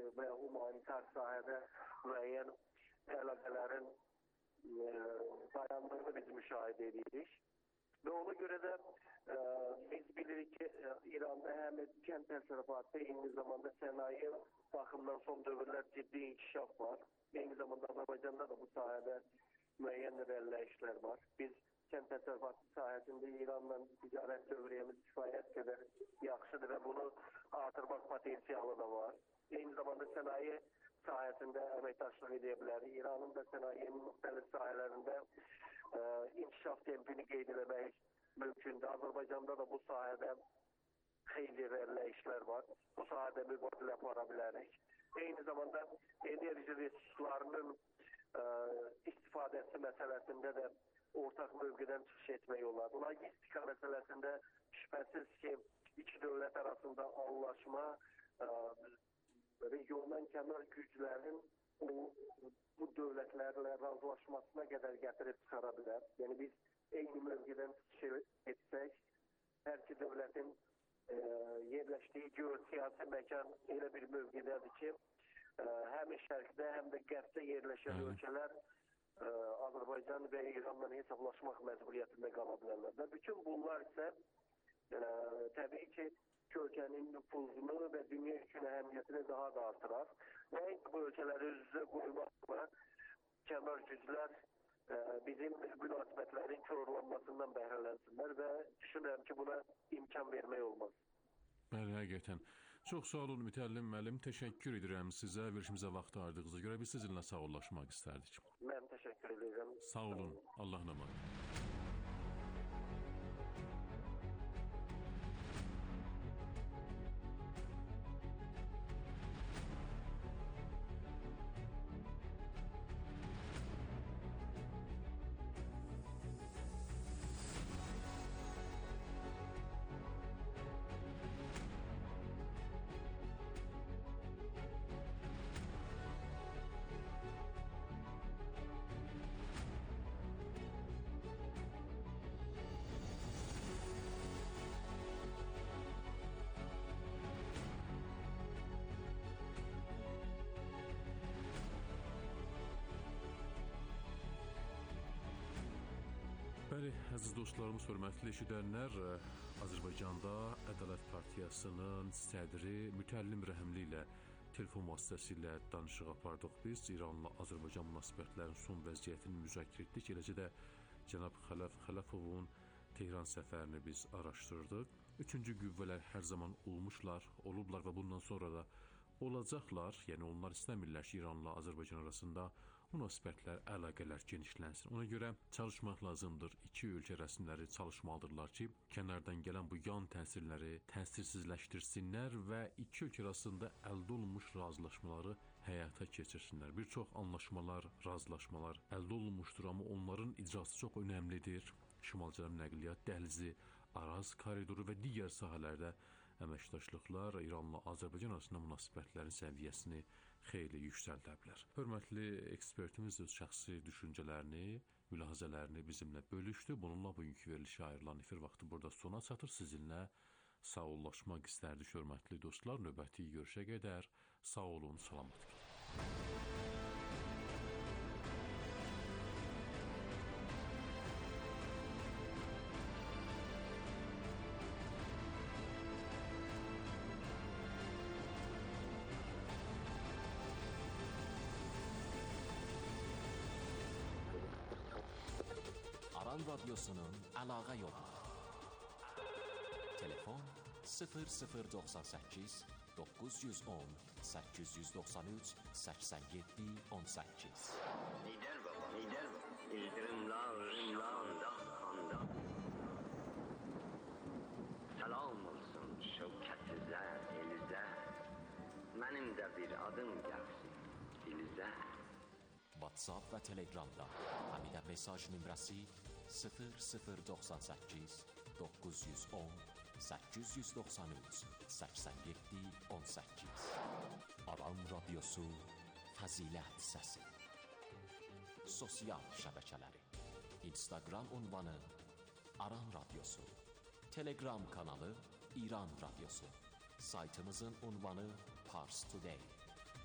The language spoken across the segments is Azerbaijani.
və humanitar sahədə müəyyən əlaqələrin dayandığını biz müşahidə edirik. Və ona görə də biz bilirik ki, İranda həm kənd təsərrüfatı, eyni zamanda sənaye baxımından son dövrlər ciddi inkişaf var. Eyni zamanda Azərbaycanda da bu sahədə müəyyən irəliləyişlər var. Biz kənd təsərrüfatı sahəsində İranla ticarət dövriyyəmiz kifayət qədər yaxşıdır və bunu artırmaq potensialı da var. Eyni zamanda sənaye sahəsində əməkdaşlıq edə bilərik. İranın da sənayenin müxtəlif sahələrində inkişaf tempini qeyd etmək mümkündür. Azərbaycanda da bu sahədə xeyli irəliləyişlər var. Bu sahədə mübadilə apara bilərik. Eyni zamanda enerji resurslarının istifadəsi məsələsində də ortaq mövqedən çıxış etmək olar. Logistika məsələsində şübhəsiz ki, iki dövlət arasında anlaşma regiondan kənar güclərin bu dövlətlərlə razılaşmasına qədər gətirib çıxara bilər. Yəni biz eyni mövqedən çıxış etsək, hər iki dövlətin yerləşdiyi geosiyasi məkan elə bir mövqedədir ki, həm şərqdə, həm də qərbdə yerləşən ölkələr Azərbaycan və İranla hesablaşmaq məcburiyyətində qala bilərlər. Və bütün bunlar isə təbii ki, ölkənin nüfuzunu və dünya üçün əhəmiyyətini daha da artırar. Və bu ölkələri üz-üzə qoymaqla kənar güclər bizim münasibətlərin korlanmasından bəhrələnsinlər və düşünürəm ki, buna imkan vermək olmaz. Bəli, həqiqətən. Çox sağ olun mütəllim. Təşəkkür edirəm sizə. Verilişimizə vaxt ayırdığınıza görə biz sizinlə sağollaşmaq istərdik. Mən təşəkkür edirəm. Sağ olun. Allah'a emanet. Bəli, əziz dostlarımız, hörmətli eşidənlər, Azərbaycanda Ədalət Partiyasının sədri Mütəllim Rəhimli ilə telefon vasitəsilə danışıq apardıq biz. İranla Azərbaycan münasibətlərinin son vəziyyətini müzakirə etdik. Eləcə də cənab Xələf Xələfovun Tehran səfərini biz araşdırdıq. Üçüncü qüvvələr hər zaman olublar və bundan sonra da olacaqlar. Yəni onlar istəmirlər ki, İranla Azərbaycan arasında münasibətlər, əlaqələr genişlənsin. Ona görə çalışmaq lazımdır. İki ölkə rəsmiləri çalışmalıdırlar ki, kənardan gələn bu yan təsirləri təsirsizləşdirsinlər və iki ölkə arasında əldə olunmuş razılaşmaları həyata keçirsinlər. Bir çox anlaşmalar, razılaşmalar əldə olunmuşdur, amma onların icrası çox önəmlidir. Şimal-Cənub nəqliyyat dəhlizi, Araz koridoru və digər sahələrdə əməkdaşlıqlar İranla Azərbaycan arasında münasibətlərin səviyyəsini xeyli yüksəldə bilər. Hörmətli ekspertimiz öz şəxsi düşüncələrini, mülahizələrini bizimlə bölüşdü. Bununla bugünkü verilişə ayrılan efir vaxtı burada sona çatır. Sizinlə sağollaşmaq istərdik, hörmətli dostlar. Növbəti görüşə qədər sağ olun, salamat qalın. Aran Radyosu'nun əlaqə yolu. Telefon 0098 910 893 87 18. Lider baba. İldırımlar kanda. Salam olsun şevkətizə, elizə. Mənim də bir adım gəlsin dilizə. WhatsApp və Telegramda həmidə mesaj nömrəsi 0098 910 893 87 18. Aran Radyosu Fəzilət Səsi. Sosial şəbəkələri: Instagram ünvanı Aran Radyosu, Telegram kanalı İran Radyosu, saytımızın ünvanı Pars Today,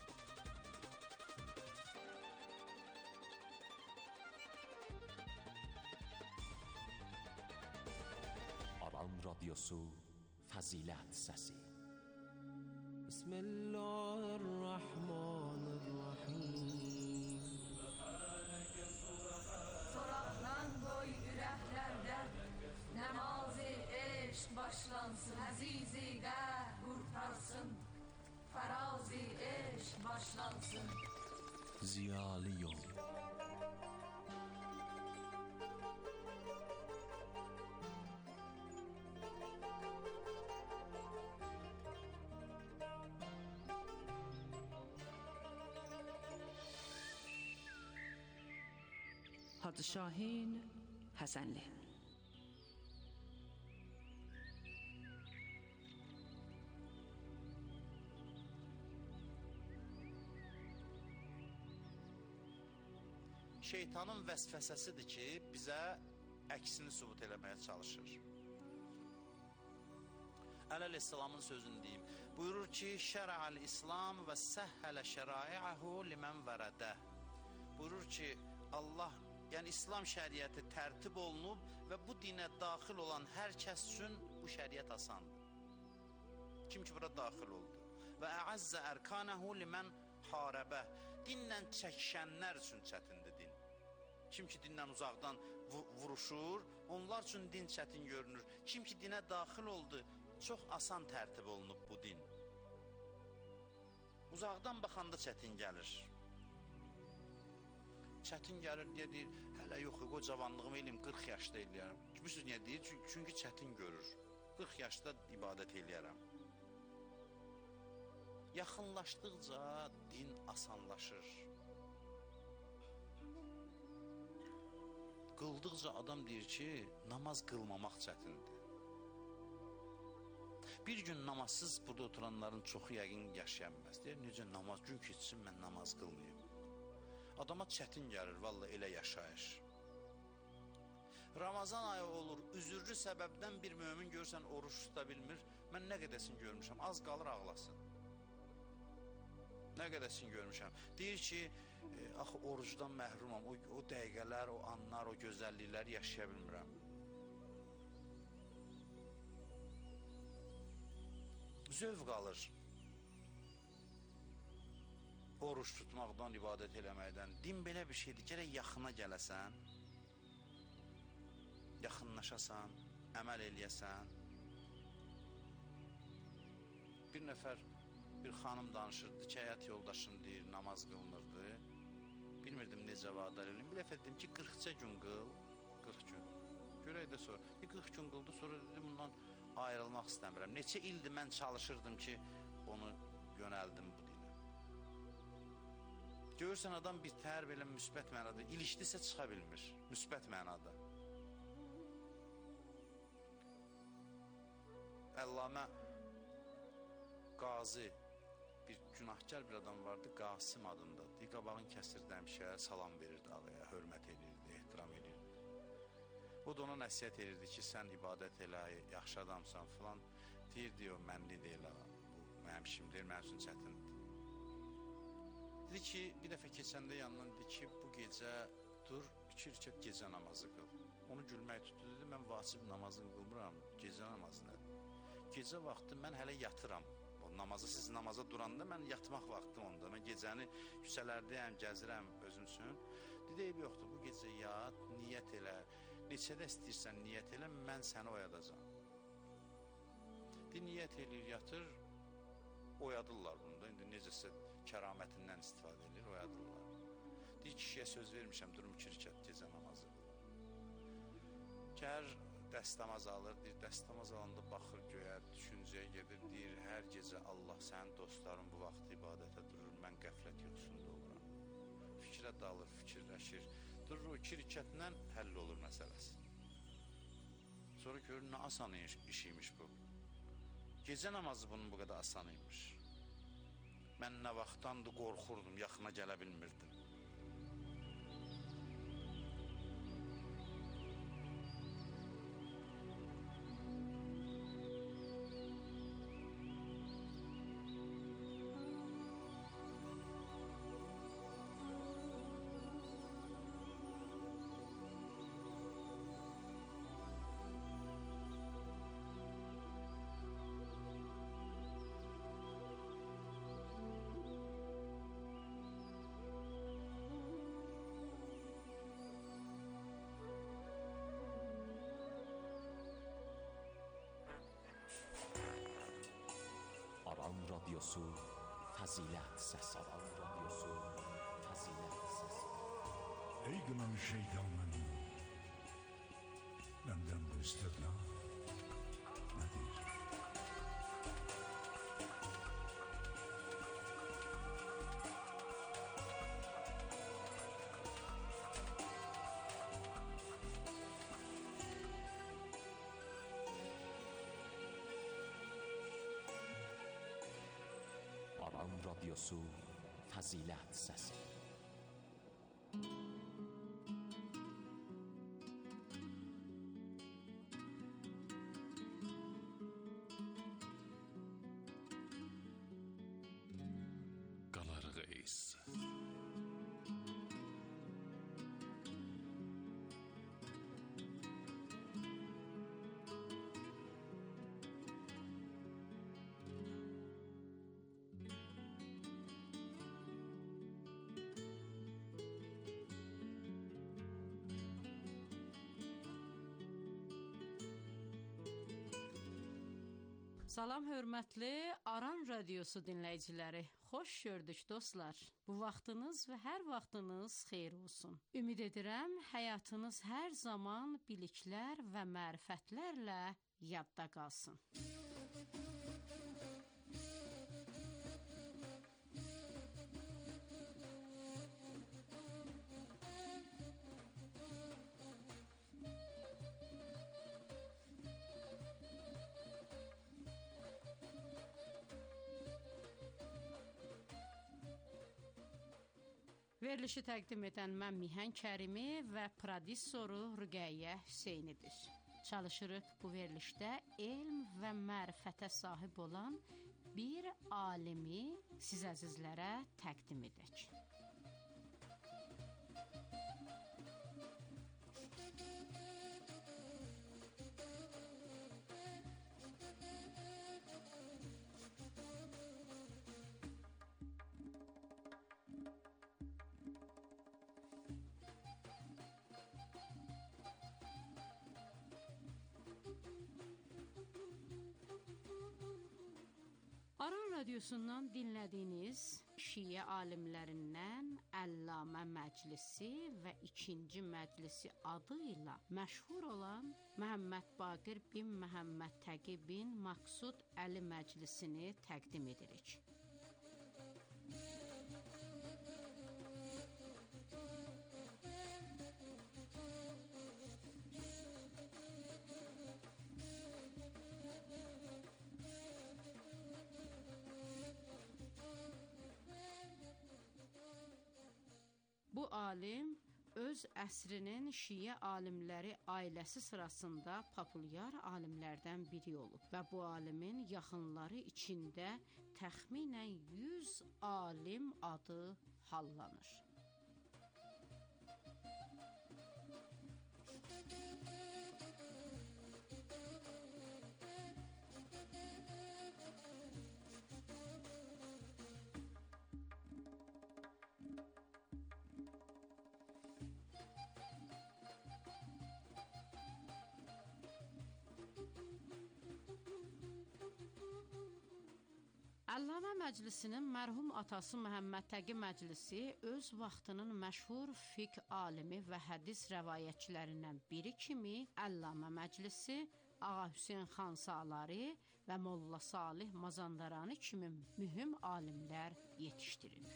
رادیوسو فضیلت سسی. بسم الله الرحمن الرحیم. Soraqlan qoy ürəklərdə Nəmazi eşq başlansın. Əzizi qəlb qurtarsın. Farazi eşq başlansın. ziyalı yol. Hacı Şahin Həsənli. Şeytanın vəsvəsəsidir ki, bizə əksini sübut eləməyə çalışır. Əleyhisselamın sözünü deyim. Buyurur ki, şərə'əl İslam və səhhələ şərai'əhu limən vərədə. Buyurur ki, Allah, yəni İslam şəriəti tərtib olunub və bu dinə daxil olan hər kəs üçün bu şəriət asandır. Kim ki, bura daxil oldu. Və əəzzə ərkanəhu limən harəbə. Dinlə çəkişənlər üçün çətindir din. Kim ki, dinlə uzaqdan vuruşur, onlar üçün din çətin görünür. Kim ki, dinə daxil oldu, çox asan tərtib olunub bu din. Uzaqdan baxanda çətin gəlir. Çətin gəlir deyə deyir, hələ yox, o cavanlığımı eləyim, 40 yaşda eləyərəm. Bilirsiniz niyə deyir? Çünki çətin görür. 40 yaşda ibadət eləyərəm. Yaxınlaşdıqca din asanlaşır. Qıldıqca adam deyir ki, namaz qılmamaq çətindir. Bir gün namazsız burada oturanların çoxu yəqin yaşaya bilməz. Deyir, necə namaz, gün keçsin, mən namaz qılmayayım. Adama çətin gəlir, vallahi elə yaşayış. Ramazan ayı olur, üzürlü səbəbdən bir mömin görürsən, oruç tuta bilmir. Mən nə qədəsin görmüşəm, az qalır ağlasın. Nə qədəsin görmüşəm. Deyir ki, axı orucdan məhrumam, o dəqiqələr, o anlar, o gözəllikləri yaşaya bilmirəm. Zövq alır. Oruç tutmaqdan, ibadət eləməkdən. Din belə bir şeydir, gərək yaxına gələsən, yaxınlaşasan, əməl eləyəsən. Bir nəfər, bir xanım danışırdı ki, həyat yoldaşım deyir, namaz qılmırdı. Bilmirdim necə vadar eləyim. Bir dəfə dedim ki, 40 gün qıl, 40 gün. Görək də sonra. 40 gün qıldı, sonra dedim, bundan ayrılmaq istəmirəm. Neçə ildir mən çalışırdım ki, onu yönəldim bu dinə. Görürsən, adam bir tər belə müsbət mənada, ilişdisə çıxa bilmir, müsbət mənada. Əllamə Qazi, bir günahkar bir adam vardı, Qasım adında. Qabağın kəsirdi həmişə, salam verirdi ağaya, hörmət edirdi, ehtiram edirdi. O da ona nəsiyyət edirdi ki, sən ibadət elə, yaxşı adamsan filan. Deyirdi, o mənli deyil, bu mənim işim deyil, mənim üçün çətindir. Dedi ki, bir dəfə keçəndə yanından dedi ki, bu gecə dur, 2 rükət gecə namazı qıl. Onu gülmək tutdu, dedi, mən vacib namazını qılmıram, gecə namazı nədir? Gecə vaxtı mən hələ yatıram. O namazı, siz namaza duranda mən yatmaq vaxtım onda. Mən gecəni küçələrdəyəm, gəzirəm özüm üçün. Dedi, eyb yoxdur, bu gecə yat, niyyət elə, neçədə istəyirsən niyyət elə, mən səni oyadacam. Dedi, niyyət eləyir, yatır, oyadırlar bunda. İndi necəsə kəramətindən istifadə edir, oyadırlar. Deyir, kişiyə söz vermişəm, durum 2 rükət gecə namazı. Kər dəstəmaz alır, deyir, dəstəmaz alanda baxır göyə, düşüncəyə gedir, deyir, hər gecə Allah, sənin dostların bu vaxt ibadətə durur, mən qəflət yoxsunda oluram. Fikrə dalır, fikirləşir, durur, o 2 rükətlə həll olur məsələsi. Sonra görür, nə asan işiymiş bu. Gecə namazı bunun bu qədər asan imiş. Mən nə vaxtdandır qorxurdum, yaxına gələ bilmirdim. رادیوسو فضیلت سسی رادیوسو فضیلت سسی ای گناه şeytanın benden bu istirna nedir? آرام رادیوسو فضیلت سسی Qalarğız. Salam hörmətli Aran Radiosu dinləyiciləri. Xoş gördük dostlar. Bu vaxtınız və hər vaxtınız xeyir olsun. Ümid edirəm həyatınız hər zaman biliklər və mərifətlərlə yadda qalsın. Verilişi təqdim edən mən Mihan Kərimi və prodüsoru Rüqəyyə Hüseynidir. Çalışırıq bu verilişdə elm və mərifətə sahib olan bir alimi siz əzizlərə təqdim edək. Aran Radiosundan dinlədiyiniz Şiə alimlərindən Əllamə Məclisi və 2-ci Məclisi adı ilə məşhur olan Məhəmməd Baqir bin Məhəmməd Təqi bin Maqsud Əli Məclisini təqdim edirik. Bu alim öz əsrinin Şiə alimləri ailəsi sırasında populyar alimlərdən biri olub və bu alimin yaxınları içində təxminən 100 alim adı hallanır. Əllamə Məclisinin mərhum atası Məhəmməd Təqi Məclisi öz vaxtının məşhur fiqh alimi və hədis rəvayətçilərindən biri kimi Əllamə Məclisi, Ağa Hüseyn xan Salari və Molla Salih Mazandarani kimi mühüm alimlər yetişdirib.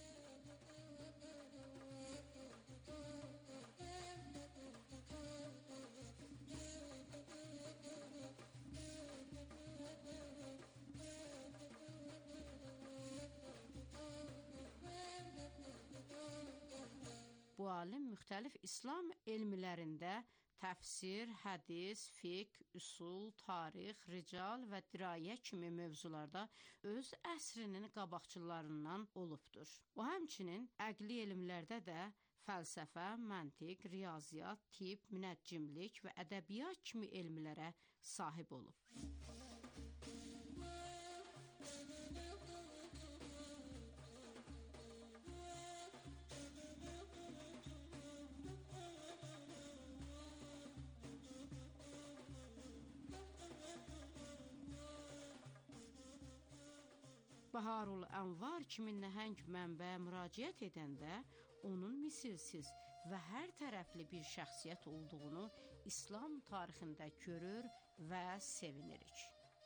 Bu alim müxtəlif İslam elmlərində təfsir, hədis, fiqh, üsul, tarix, rical və dirayə kimi mövzularda öz əsrinin qabaqçılarından olubdur. O həmçinin əqli elmlərdə də fəlsəfə, məntiq, riyaziyyat, tibb, münəccimlik və ədəbiyyat kimi elmlərə sahib olub. Bu Baharul Ənvar kimi nəhəng mənbəyə müraciət edəndə onun misilsiz və hər tərəfli bir şəxsiyyət olduğunu İslam tarixində görür və sevinirik.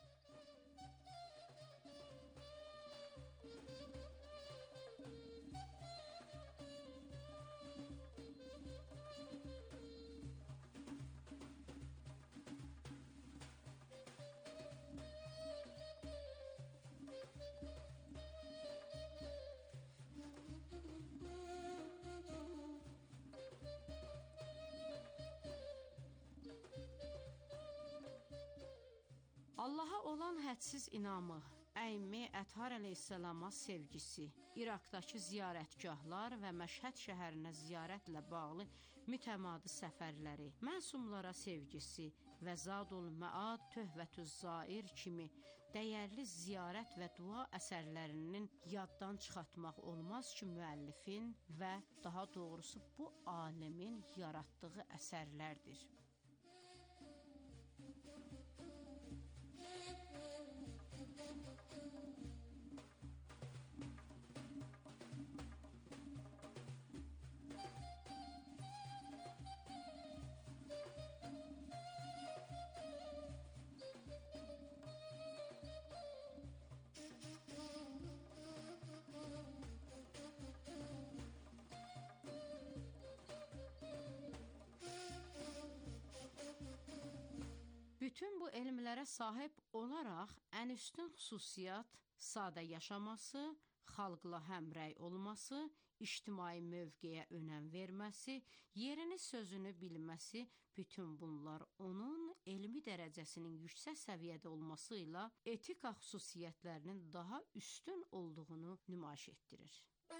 Allaha olan hədsiz inamı, Əymi Əthar əleyhissalama sevgisi, İraqdakı ziyarətgahlar və Məşhəd şəhərinə ziyarətlə bağlı mütəmadi səfərləri, məsumlara sevgisi və Zadul Məad, Töhvətüz Zair kimi dəyərli ziyarət və dua əsərlərinin yaddan çıxartmaq olmaz ki, müəllifin və daha doğrusu bu alimin yaratdığı əsərlərdir. Bütün bu elmlərə sahib olaraq ən üstün xüsusiyyət sadə yaşaması, xalqla həmrəy olması, ictimai mövqeyə önəm verməsi, yerini sözünü bilməsi, bütün bunlar onun elmi dərəcəsinin yüksək səviyyədə olması ilə etika xüsusiyyətlərinin daha üstün olduğunu nümayiş etdirir.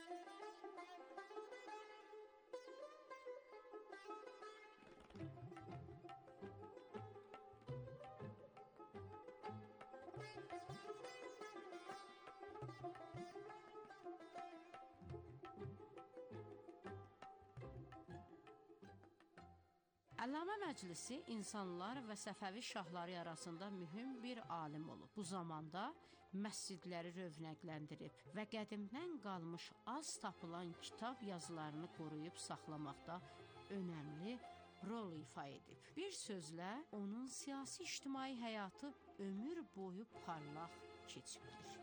Əllamə Məclisi insanlar və Səfəvi şahları arasında mühüm bir alim olub. Bu zamanda məscidləri rövnəqləndirib və qədimdən qalmış az tapılan kitab yazılarını qoruyub saxlamaqda önəmli rol ifa edib. Bir sözlə, onun siyasi-ictimai həyatı ömür boyu parlaq keçibdir.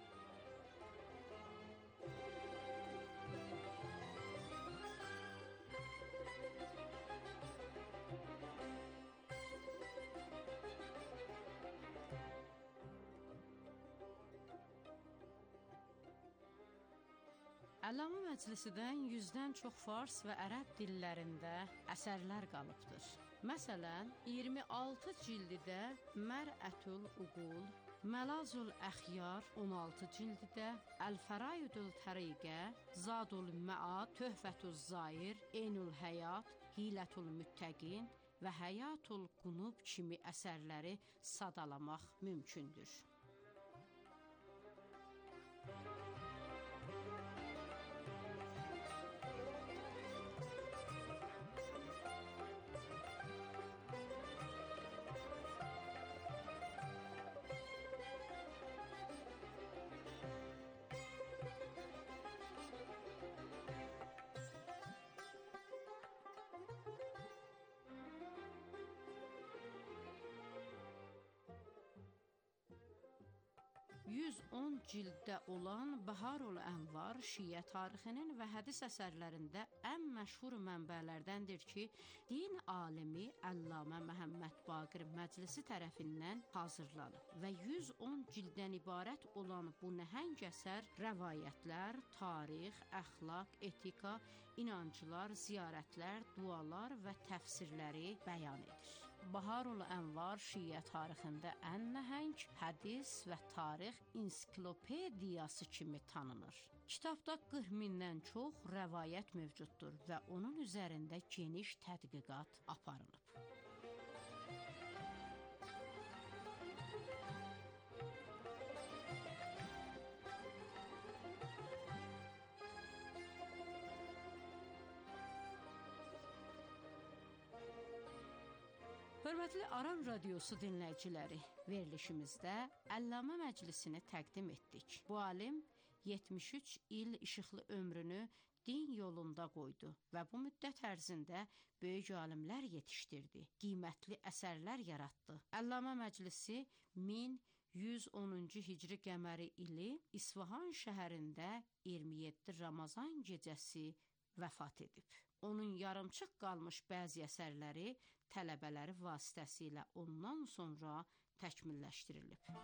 Əllamə Məclisidən 100-dən çox fars və ərəb dillərində əsərlər qalıbdır. Məsələn, 26 cildidə Mər'ətül Uqul, Məlazul Əxyar 16 cildidə, Əl-Fəraidül Təriqə, Zadul Məad, Töhvətüz Zair, Eynül Həyat, Hilətül Müttəqin və Həyatul Qunub kimi əsərləri sadalamaq mümkündür. ...110 cilddə olan Baharul Ənvar Şiə tarixinin və hədis əsərlərində ən məşhur mənbələrdəndir ki, din alimi Əllamə Məhəmməd Baqir Məclisi tərəfindən hazırlanıb və 110 cilddən ibarət olan bu nəhəng əsər rəvayətlər, tarix, əxlaq, etika, inancılar, ziyarətlər, dualar və təfsirləri bəyan edir. Baharul Ənvar Şiə tarixində ən nəhəng hədis və tarix ensiklopediyası kimi tanınır. Kitabda 40 mindən çox rəvayət mövcuddur və onun üzərində geniş tədqiqat aparılıb. Hörmətli Aran Radiosu dinləyiciləri, verilişimizdə Əllamə Məclisini təqdim etdik. Bu alim 73 il işıqlı ömrünü din yolunda qoydu və bu müddət ərzində böyük alimlər yetişdirdi, qiymətli əsərlər yaratdı. Əllamə Məclisi 1110-cu hicri qəməri ili İsfahan şəhərində 27 Ramazan gecəsi vəfat edib. Onun yarımçıq qalmış bəzi əsərləri tələbələri vasitəsilə ondan sonra təkmilləşdirilib.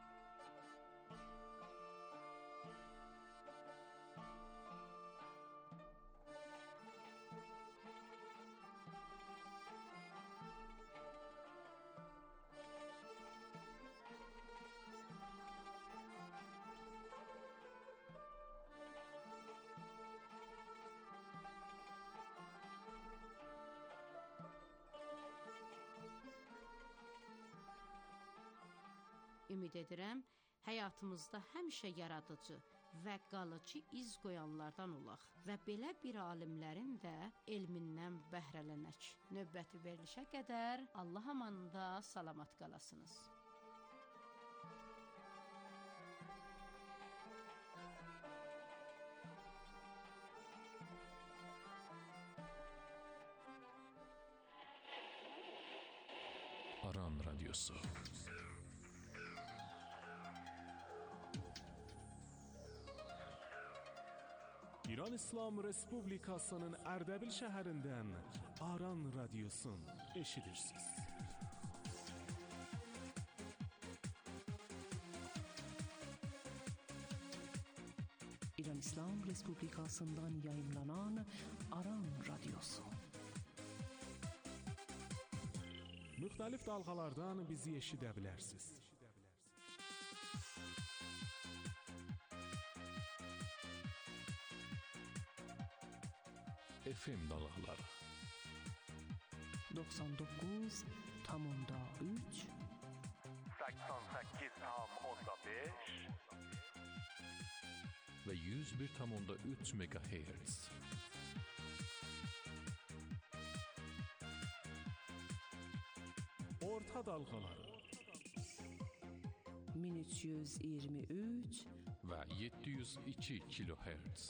Ümid edirəm, həyatımızda həmişə yaradıcı və qalıcı iz qoyanlardan olaq və belə bir alimlərin də elmindən bəhrələnək. Növbəti verilişə qədər Allah amanında salamat qalasınız. Aran Radyosu. İran İslam Respublikasının Ərdəbil şəhərindən Aran Radyosun eşidirsiniz. İran İslam Respublikasından yayımlanan Aran Radyosu. Müxtəlif dalğalardan bizi eşidə bilərsiniz. FM dalğaları 99,3 88,5 və 101,3 MHz. Orta dalğaları 1323 və 702 kHz.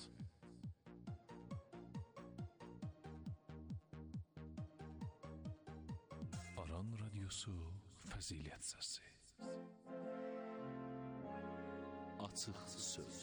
Aran Radyosu Fəzilət Səsi. Açıq söz.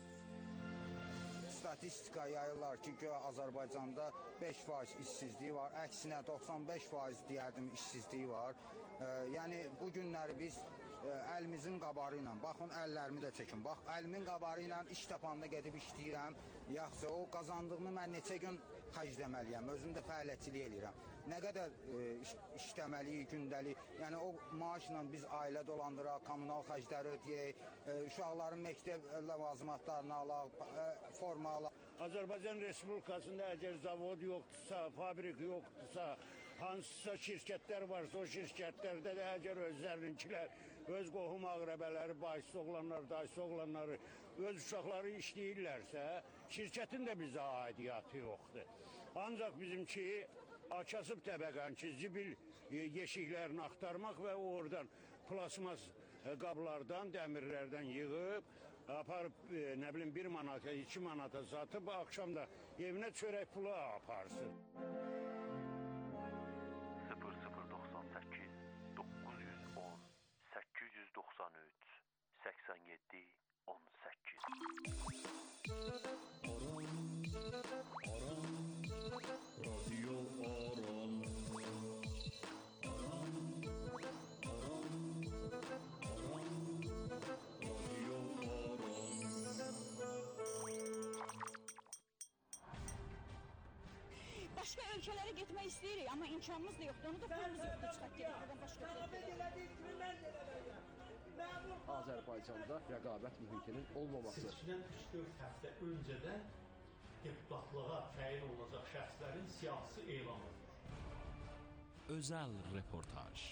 Statistika yayırlar ki, Azərbaycanda 5% işsizliyi var. Əksinə 95% deyərdim işsizliyi var. Yəni bu günləri biz əlimizin qabarı ilə, baxın əllərimi də çəkin. Bax, əlimin qabarı ilə iş tapanda gedib işləyirəm. Yaxşı, o qazandığımı mən neçə gün xərcləməliyəm, özüm də fəaliyyətçilik eləyirəm. Nə qədər işləməliyik, gündəlik, yəni o maaşla biz ailə dolandıraq, kommunal xərcləri ödəyək, uşaqların məktəb ləvazimatlarını alaq, forma alaq. Azərbaycan Respublikasında əgər zavod yoxdursa, fabrik yoxdursa, hansısa şirkətlər varsa, o şirkətlərdə də əgər özlərinkilər, öz qohum ağrəbələri, bahisi oğlanlar, dayısı oğlanları, öz uşaqları işləyirlərsə, şirkətin də bizə aidiyyatı yoxdur. Ancaq bizimki açasıb təbəqən ki, zibil yeşiklərini axtarmaq və oradan plasmas qablardan, dəmirlərdən yığıb, aparıb, nə bilim, 1 manata, 2 manata satıb, axşam da evinə çörək pulu aparsın. 0098 910 893 87 18 Radyo Aran. Başqa ölkələrə getmək istəyirik, amma imkanımız da yoxdur. Onu da pulumuz yoxdur, çıxaq gedək buradan başqa ölkələrə. Azərbaycanda rəqabət mühitinin olmaması. Seçkidən 3-4 həftə öncədən deputatlığa təyin olunacaq şəxslərin siyasi elan olunur. Özəl reportaj.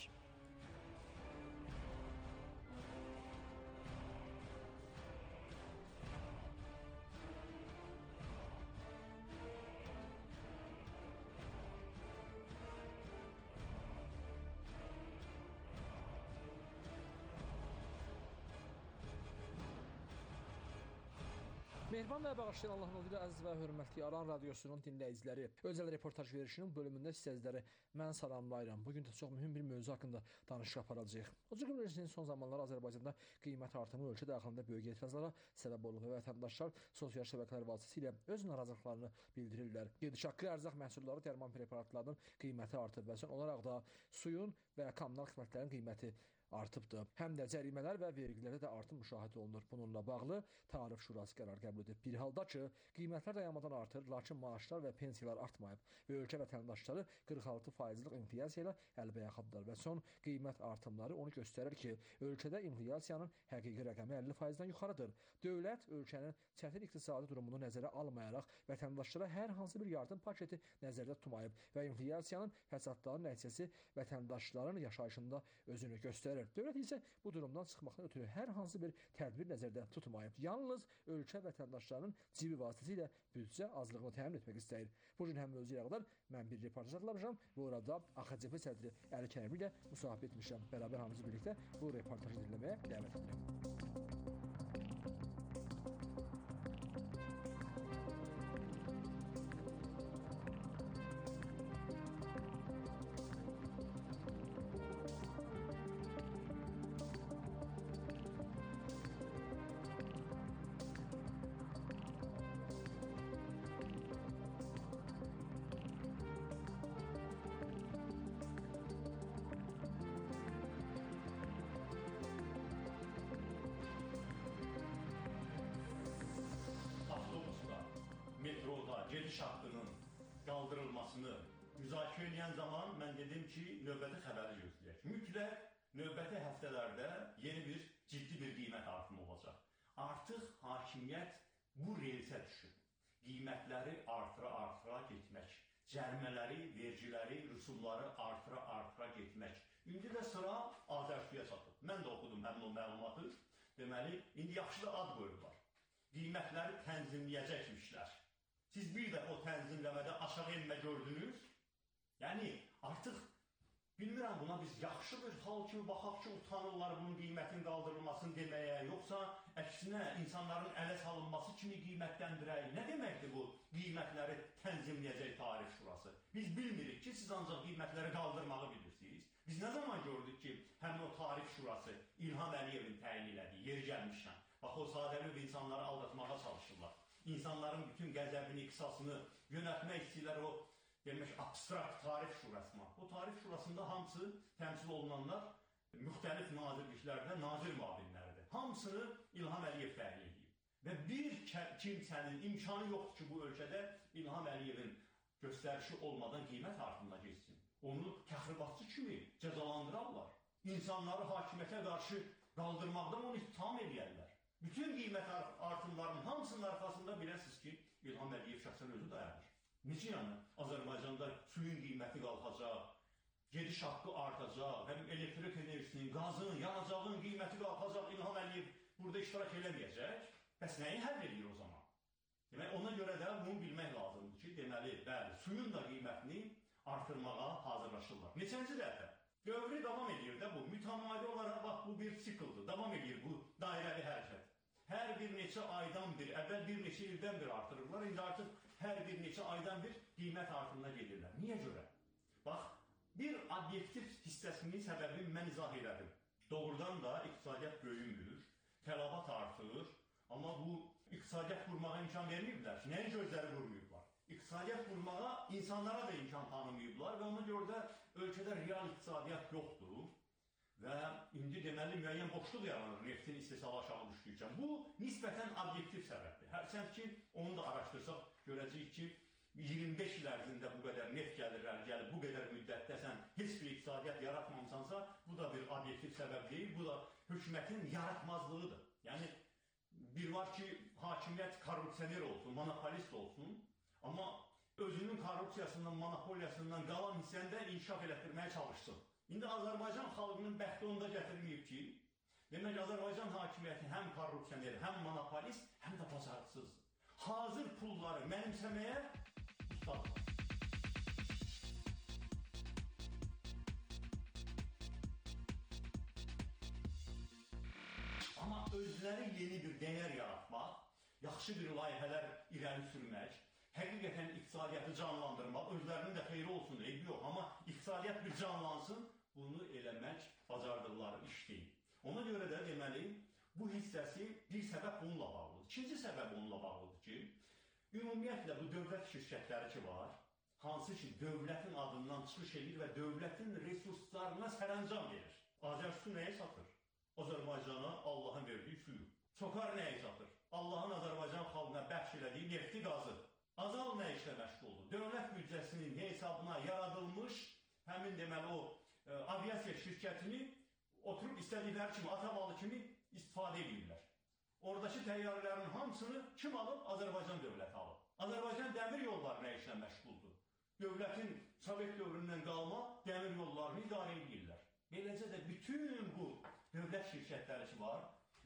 Mehriban və bağışlayan Allahın adı ilə əziz və hörmətli Aran Radiosunun dinləyiciləri, özəl reportaj verişinin bölümündə sizləri mən salamlayıram. Bugün də çox mühüm bir mövzu haqqında danışıq aparacağıq. Ocaq Üniversitetinin son zamanlarda Azərbaycanda qiymət artımı ölkə daxilində böyük etirazlara səbəb olub və vətəndaşlar sosial şəbəkələr vasitəsilə öz narazılıqlarını bildirirlər. Gedişhaqqı ərzaq məhsulları, dərman preparatlarının qiyməti artıb və son olaraq da suyun və kommunal xidmətlərin qiyməti artıbdır. Həm də cərimələr və vergilərdə də artım müşahidə olunur. Bununla bağlı Tarif Şurası qərar qəbul edib. Bir halda ki, qiymətlər dayanmadan artır, lakin maaşlar və pensiyalar artmayıb və ölkə vətəndaşları 46%-lıq inflyasiya ilə əlbəyaxadılar və son qiymət artımları onu göstərir ki, ölkədə inflyasiyanın həqiqi rəqəmi 50%-dən yuxarıdır. Dövlət ölkənin çətin iqtisadi durumunu nəzərə almayaraq vətəndaşlara hər hansı bir yardım paketi nəzərdə tutmayıb və inflyasiyanın fəsadların nəticəsi vətəndaşların yaşayışında özünü göstərir. Dövlət isə bu durumdan çıxmaqdan ötürü hər hansı bir tədbir nəzərdə tutmayıb. Yalnız ölkə vətəndaşlarının cibi vasitəsilə büdcə azlığını təmin etmək istəyir. Bu gün həm mövzuya qədər mən bir reportaj hazırlamışam. Bu arada AXCP sədri Əli Kərimi ilə müsahibə etmişəm. Bərabər hamımız birlikdə bu reportajı dinləməyə dəvət edirəm. Metroda gediş haqqının qaldırılmasını müzakirə edən zaman mən dedim ki, növbəti xəbəri gözləyək. Mütləq növbəti həftələrdə yeni bir ciddi bir qiymət artımı olacaq. Artıq hakimiyyət bu relsə düşür. Qiymətləri artıra getmək, cərimələri, vergiləri, rüsumları artıra getmək. İndi də sıra Azərsuya çatıb. Mən də oxudum həmin o məlumatı. Deməli, indi yaxşı da ad qoyurlar. Qiymətləri tənzimləyəcəkmişlər. Siz bir də o tənzimləmədə aşağı enmə gördünüz. Yəni, artıq bilmirəm buna biz yaxşı bir hal kimi baxaq ki, utanırlar bunun qiymətin qaldırılmasını deməyə, yoxsa əksinə insanların ələ salınması kimi qiymətləndirək. Nə deməkdir bu qiymətləri tənzimləyəcək Tarif Şurası? Biz bilmirik ki, siz ancaq qiymətləri qaldırmağı bilirsiniz. Biz nə zaman gördük ki, həmin o Tarif Şurası İlham Əliyevin təyin elədiyi, yeri gəlmişdən. Bax, o sadəlövh insanları aldatmağa çalışırlar. İnsanların bütün qəzəbini, qisasını yönətmək istəyirlər o demək, abstrakt Tarif Şurasına. O Tarif Şurasında hamısı təmsil olunanlar müxtəlif nazirliklərdə nazir müavinləridir. Hamısını İlham Əliyev təyin edib. Və bir kimsənin imkanı yoxdur ki, bu ölkədə İlham Əliyevin göstərişi olmadan qiymət artımına geçsin. Onu təxribatçı kimi cəzalandırarlar. İnsanları hakimiyyətə qarşı qaldırmaqdan onu ittiham edərlər. Bütün qiymət artımlarının hamısının arxasında biləsiniz ki, İlham Əliyev şəxsən özü dayanır. Necə yəni Azərbaycanda suyun qiyməti qalxacaq, gediş haqqı artacaq, həm elektrik enerjisinin, qazın, yanacağın qiyməti qalxacaq, İlham Əliyev burada iştirak eləməyəcək. Bəs nəyi həll edir o zaman? Demək, ona görə də bunu bilmək lazımdır ki, deməli, bəli, suyun da qiymətini artırmağa hazırlaşırlar. Neçənci dəfə? Dövrü davam edir də bu, mütəmadi olaraq bax, bu bir sikldır, davam edir bu dairəli hərəkət. Hər bir neçə aydan bir, əvvəl bir neçə ildən bir artırırlar, indi artıq hər bir neçə aydan bir qiymət artımına gedirlər. Niyə görə? Bax, bir obyektiv hissəsinin səbəbini mən izah elədim. Doğrudan da iqtisadiyyat böyümür, tələbat artır, amma bu iqtisadiyyat qurmağa imkan verməyiblər ki, nəyin gözləri qurmayıblar? İqtisadiyyat qurmağa insanlara da imkan tanımayıblar və ona görə də ölkədə real iqtisadiyyat yoxdur. Və indi deməli müəyyən boşluq yaranır neftin istehsalı aşağı düşdükcə. Bu nisbətən obyektiv səbəbdir. Hərçənd ki, onu da araşdırsaq görəcəyik ki, 25 il ərzində bu qədər neft gəlirlər, gəlib bu qədər müddətdə sən heç bir iqtisadiyyat yaratmamısansa, bu da bir obyektiv səbəb deyil, bu da hökumətin yaratmazlığıdır. Yəni, bir var ki, hakimiyyət korrupsioner olsun, monopolist olsun, amma özünün korrupsiyasından, monopoliyasından qalan hissəndə inkişaf elətdirməyə çalışsın. İndi Azərbaycan xalqının bəxti onda gətirməyib ki, demək Azərbaycan hakimiyyəti həm korrupsioner, həm monopolist, həm də bacarıqsızdır. Hazır pulları mənimsəməyə ustadlar. Amma özləri yeni bir dəyər yaratmaq, yaxşı bir layihələr irəli sürmək, həqiqətən iqtisadiyyatı canlandırmaq, özlərinin də xeyri olsun, eybi yox, amma iqtisadiyyat bir canlansın, bunu eləmək bacardıqları iş deyil. Ona görə də deməli, bu hissəsi bir səbəb bununla bağlıdır. İkinci səbəb onunla bağlıdır ki, ümumiyyətlə bu dövlət şirkətləri ki var, hansı ki dövlətin adından çıxış edir və dövlətin resurslarına sərəncam verir. Azərsu nəyə satır? Azərbaycana Allahın verdiyi suyu. Çokar nəyə satır? Allahın Azərbaycan xalqına bəxş elədiyi nefti qazı. Azal nə işlə məşğuldur? Dövlət büdcəsinin hesabına yaradılmış həmin deməli o aviasiya şirkətini oturub istədikləri kimi, atabalı kimi istifadə edirlər. Oradakı təyyarələrin hamısını kim alıb? Azərbaycan dövləti alıb. Azərbaycan dəmir yolları nə işlə məşğuldur? Dövlətin Sovet dövründən qalma dəmir yollarını idarə edirlər. Beləcə də bütün bu dövlət şirkətləri ki var,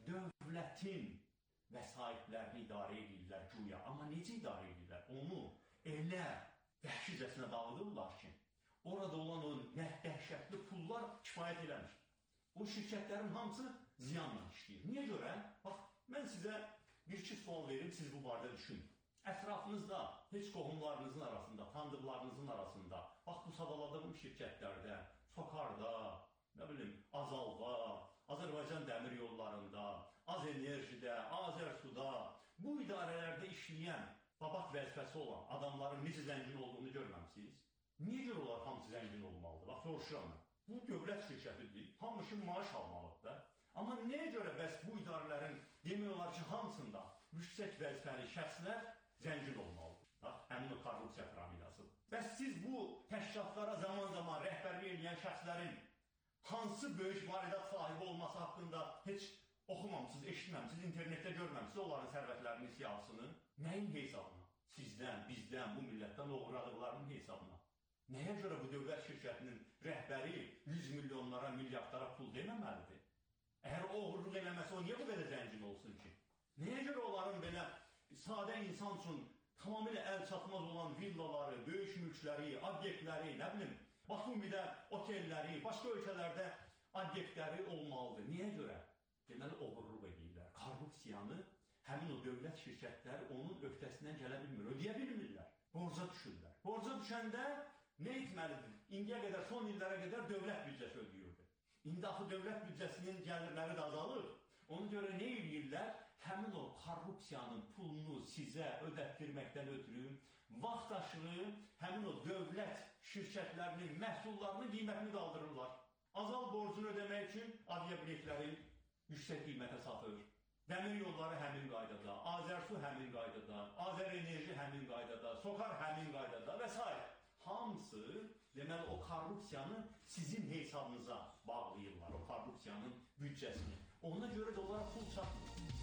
dövlətin vəsaitlərini idarə edirlər güya. Amma necə idarə edirlər? Onu elə vəhşicəsinə dağıdırlar ki, orada olan o dəhşətli pullar kifayət eləmir. O şirkətlərin hamısı ziyanla işləyir. Niyə görə? Bax, mən sizə bir-iki sual verim, siz bu barədə düşünün. Ətrafınızda, heç qohumlarınızın arasında, tanıdıqlarınızın arasında, bax bu sadaladığım şirkətlərdə, Sokarda, nə bilim, Azalva, Azərbaycan dəmir yollarında, Az Enerjidə, Azərsuda, bu idarələrdə işləyən, babaq vəzifəsi olan adamların necə zəngin olduğunu görməmisiniz? Niyə görə onlar hamısı zəngin olmalıdır? Bax, soruşuram mən. Bu dövlət şirkətidir, hamısı maaş almalıdır da. Amma nəyə görə bəs bu idarələrin demək olar ki, hamısında yüksək vəzifəli şəxslər zəngin olmalıdır? Həmin o korrupsiya piramidası. Bəs siz bu təşkilatlara zaman-zaman rəhbərlik edən şəxslərin hansı böyük varidat sahibi olması haqqında heç oxumamışsınız, eşitməmişsiniz, internetdə görməmişsiniz onların sərvətlərinin siyahısını? Nəyin hesabına? Sizdən, bizdən, bu millətdən uğradıqlarının hesabına. Nəyə görə bu dövlət şirkətinin rəhbəri 100 milyonlara, milyardlara pul deməməlidir? Əgər o uğurluq eləməsə, o niyə bu qədər zəngin olsun ki? Nəyə görə onların belə sadə insan üçün tamamilə əl çatmaz olan villaları, böyük mülkləri, obyektləri, nə bilim, Batumidə otelləri, başqa ölkələrdə obyektləri olmalıdır. Niyə görə? Deməli, uğurluq edirlər. Korrupsiyanı həmin o dövlət şirkətləri onun öhdəsindən gələ bilmir, ödəyə bilmirlər. Borca düşürlər. Borca düşəndə nə etməlidir? İndiyə qədər, son illərə qədər dövlət büdcəsi ödəyirdi. İndi axı dövlət büdcəsinin gəlirləri də azalır. Ona görə nə edirlər? Həmin o korrupsiyanın pulunu sizə ödətdirməkdən ötürü vaxt aşırı həmin o dövlət şirkətlərinin məhsullarının qiymətini qaldırırlar. Azal borcunu ödəmək üçün aviabiletləri yüksək qiymətə satır. Dəmir yolları həmin qaydada, Azərsu həmin qaydada, Azər Enerji həmin qaydada, Sokar həmin qaydada və s. Hamısı, deməli, o korrupsiyanı sizin hesabınıza bağlayırlar, o korrupsiyanın büdcəsini. Ona görə də onlara pul çatmır.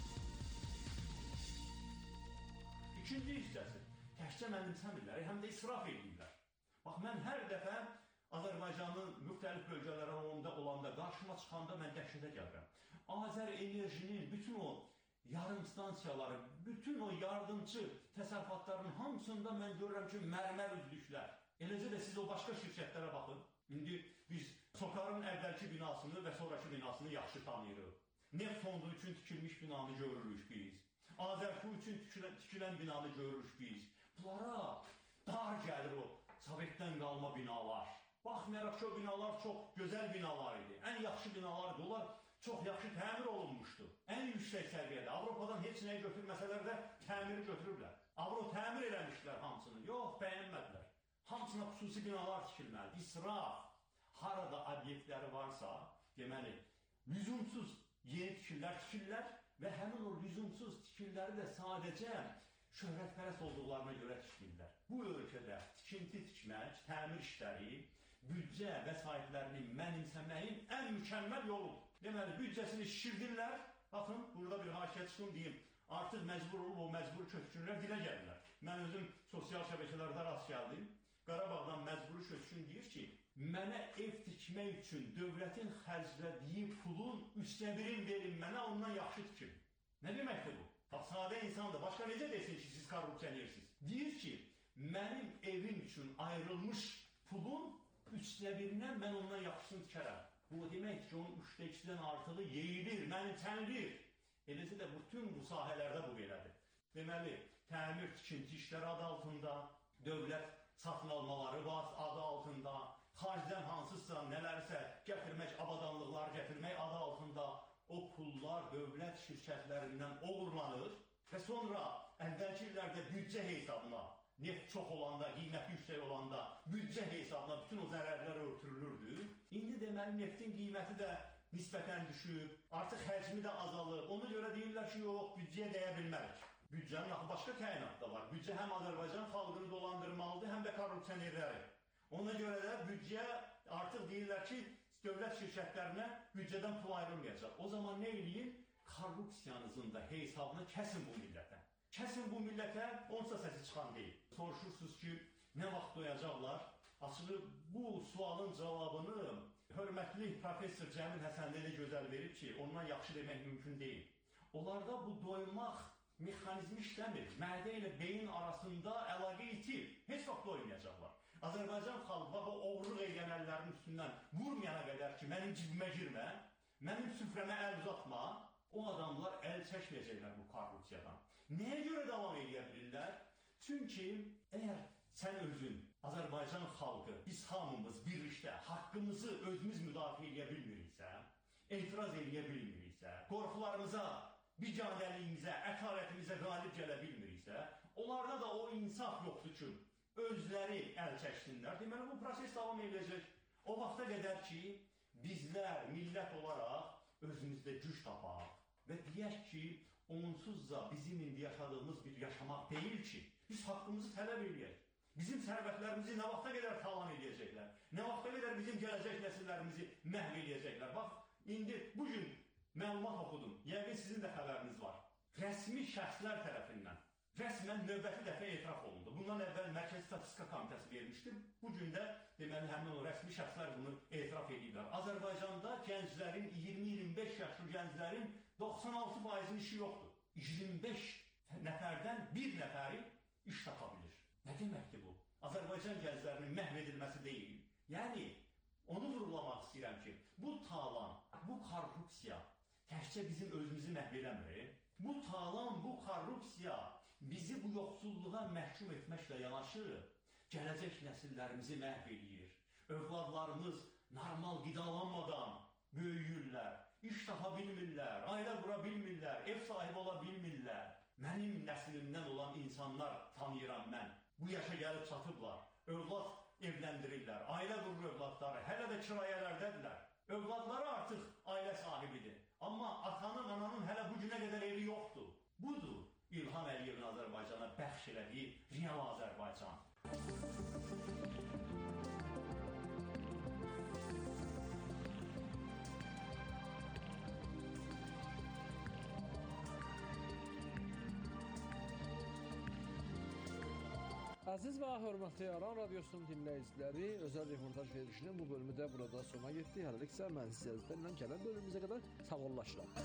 İkinci hissəsi, təkcə mənimsəmirlər, həm də israf edirlər. Bax, mən hər dəfə Azərbaycanın müxtəlif bölgələrində olanda, qarşıma çıxanda mən dəhşətə gəlirəm. Azər Enerjinin bütün o yarım stansiyaları, bütün o yardımcı təsərrüfatların hamısında mən görürəm ki, mərmər üzlüklər. Eləcə də siz o başqa şirkətlərə baxın. İndi biz Sokarın əvvəlki binasını və sonraki binasını yaxşı tanıyırıq. Neft fondu üçün tikilmiş binanı görürük biz. Azərsu üçün tikilən binanı görürük biz. Bunlara dar gəlir o Sovetdən qalma binalar. Baxmayaraq ki, o binalar çox gözəl binalar idi. Ən yaxşı binalar idi. Onlar çox yaxşı təmir olunmuşdu. Ən yüksək səviyyədə. Avropadan heç nəyi götürməsələr də təmiri götürüblər. Avro təmir eləmişlər hamısını. Yox, bəyənmədilər. Hamısına xüsusi binalar tikilməlidir. İsraf. Harada obyektləri varsa, deməli, lüzumsuz yeni tikirlər və həmin o lüzumsuz tikirləri də sadəcə şöhrətpərəst olduqlarına görə tikirlər. Bu ölkədə tikinti tikmək, təmir işləri, büdcə vəsaitlərini mənimsəməyin ən mükəmməl yoludur. Deməli, büdcəsini şişirdirlər. Baxın, burada bir haşiyə çıxın deyim. Artıq məcbur olub o məcburi köçkünlər dilə gəlirlər. Mən özüm sosial şəbəkələrdə rast gəldim. Qarabağdan məcburi köçkün deyir ki, mənə ev tikmək üçün dövlətin xərclədiyi pulun 3/1 verin mənə, ondan yaxşı tikin. Nə deməkdir bu? Bax, sadə insandır. Başqa necə desin ki, siz korrupsiyaniyərsiniz? Deyir ki, mənim evim üçün ayrılmış pulun 3/1-dən mən ondan yaxşısını tikərəm. Bu demək ki, onun 3/2-dən artığı yeyilir, mənimsənilir. Eləcə də bütün bu sahələrdə bu belədir. Deməli, təmir, tikinti işləri adı altında, dövlət satın almaları adı altında, xaricdən hansısa nələrsə gətirmək, avadanlıqlar gətirmək adı altında o pullar dövlət şirkətlərindən oğurlanır və sonra əvvəlki illərdə büdcə hesabına, neft çox olanda, qiyməti yüksək olanda büdcə hesabına bütün o zərərlər örtülürdü. İndi deməli neftin qiyməti də nisbətən düşüb, artıq həcmi də azalır. Ona görə deyirlər ki, yox, büdcəyə dəyə bilmərik. Büdcənin axı başqa təyinat da var. Büdcə həm Azərbaycan xalqını dolandırmalıdır, həm də korrupsionerləri. Ona görə də büdcə artıq deyirlər ki, dövlət şirkətlərinə büdcədən pul ayrılmayacaq. O zaman nə eləyin? Korrupsiyanızın da hesabını kəsin bu millətə. Kəsin bu millətə, onsa səsi çıxan deyil. Soruşursunuz ki, nə vaxt doyacaqlar? Açığı bu sualın cavabını hörmətli professor Cəmil Həsənli elə gözəl verib ki, ondan yaxşı demək mümkün deyil. Onlarda bu doymaq mexanizmi işləmir. Mədə ilə beyin arasında əlaqə itir. Heç vaxt doymayacaqlar. Azərbaycan xalqı o oğurluq edənlərinin üstündən vurmayana qədər ki, mənim cibimə girmə, mənim süfrəmə əl uzatma, o adamlar əl çəkməyəcəklər bu korrupsiyadan. Nəyə görə davam edə bilirlər? Çünki əgər sən özün, Azərbaycan xalqı, biz hamımız birlikdə haqqımızı özümüz müdafiə edə bilmiriksə, etiraz edə bilmiriksə, qorxularımıza, biganəliyimizə, ətarətimizə qalib gələ bilmiriksə, onlarda da o insaf yoxdur ki, özləri əl çəksinlər. Deməli, bu proses davam edəcək. O vaxta qədər ki, bizlər millət olaraq özümüzdə güc tapaq və deyək ki, onsuz da bizim indi yaşadığımız bir yaşamaq deyil ki, biz haqqımızı tələb edək. Bizim sərvətlərimizi nə vaxta qədər talan edəcəklər? Nə vaxta qədər bizim gələcək nəsillərimizi məhv edəcəklər? Bax, indi bugün məlumat oxudum. Yəqin sizin də xəbəriniz var. Rəsmi şəxslər tərəfindən rəsmən növbəti dəfə etiraf olundu. Bundan əvvəl Mərkəzi Statistika Komitəsi vermişdi. Bugün də deməli həmin o rəsmi şəxslər bunu etiraf edirlər. Azərbaycanda gənclərin, 20-25 yaşlı gənclərin 96%-nin işi yoxdur. 25 nəfərdən bir nəfəri iş tapa bilir. Nə deməkdir bu? Azərbaycan gənclərinin məhv edilməsi deyil. Yəni, onu vurulamaq istəyirəm ki, bu talan, bu korrupsiya təkcə bizim özümüzü məhv eləmir. Bu talan, bu korrupsiya bizi bu yoxsulluğa məhkum etməklə yanaşı, gələcək nəsillərimizi məhv edir. Övladlarımız normal qidalanmadan böyüyürlər, iş tapa bilmirlər, ailə qura bilmirlər, ev sahibi ola bilmirlər. Mənim nəslimdən olan insanlar tanıyıram mən. Bu yaşa gəlib çatıblar, övlad evləndirirlər, ailə qurur övladları, hələ də kirayələrdədirlər. Övladları artıq ailə sahibidir. Amma atanın, ananın hələ bu günə qədər evi yoxdur. Budur İlham Əliyevin Azərbaycana bəxş elədiyi real Azərbaycan. Əziz və hörmətli Aran Radiosunun dinləyiciləri, özəl reportaj verilişinin bu bölümü də burada sona getdi. Hələlik isə mən sizlərlə gələn bölümümüzə qədər sağollaşıram.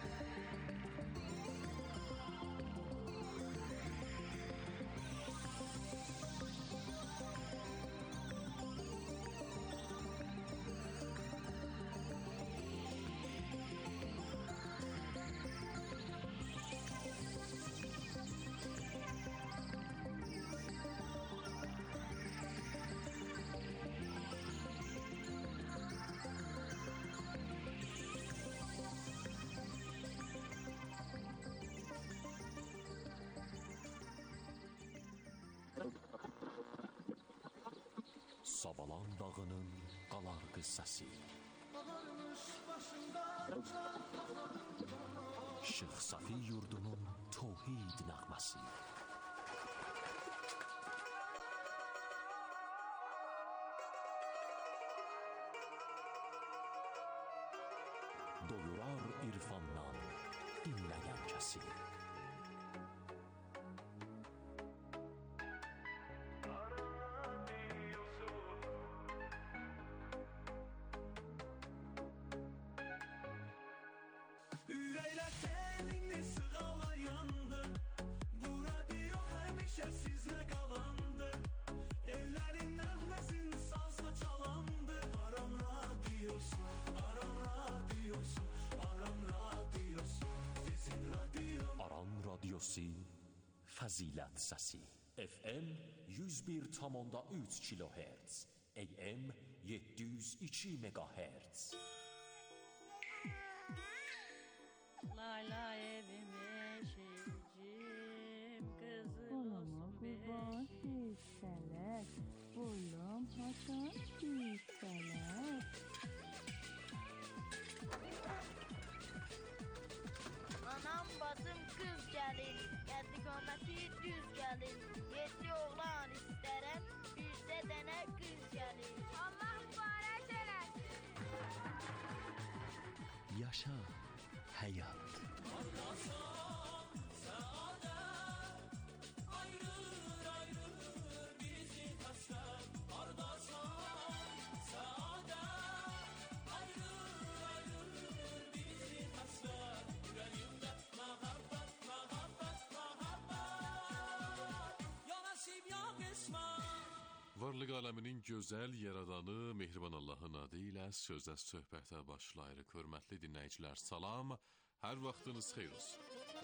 Sabalan dağının qalarqı səsi, Şeyx Safi yurdunun tövhid nəğməsi, doyurar irfandan dinləyən kəsi. Aram Radyosu, Aram Radyosu, sizin Fəzilət səsi. FM 101,3 kHz, AM 702 MHz. Layla evim eşicim, kızım beşik seler, boyum haçan yükseler. Anam bacım kız gelin, geldi qamati düz gelin. 7 oğlan isterem, bizde dene kız gelin. Allah mübarək eləsin. Yaşa həyat. Varlıq aləminin gözəl yaradanı Mehriban Allahın adı ilə sözlə söhbətə başlayırıq. Hörmətli dinləyicilər, salam, hər vaxtınız xeyir olsun.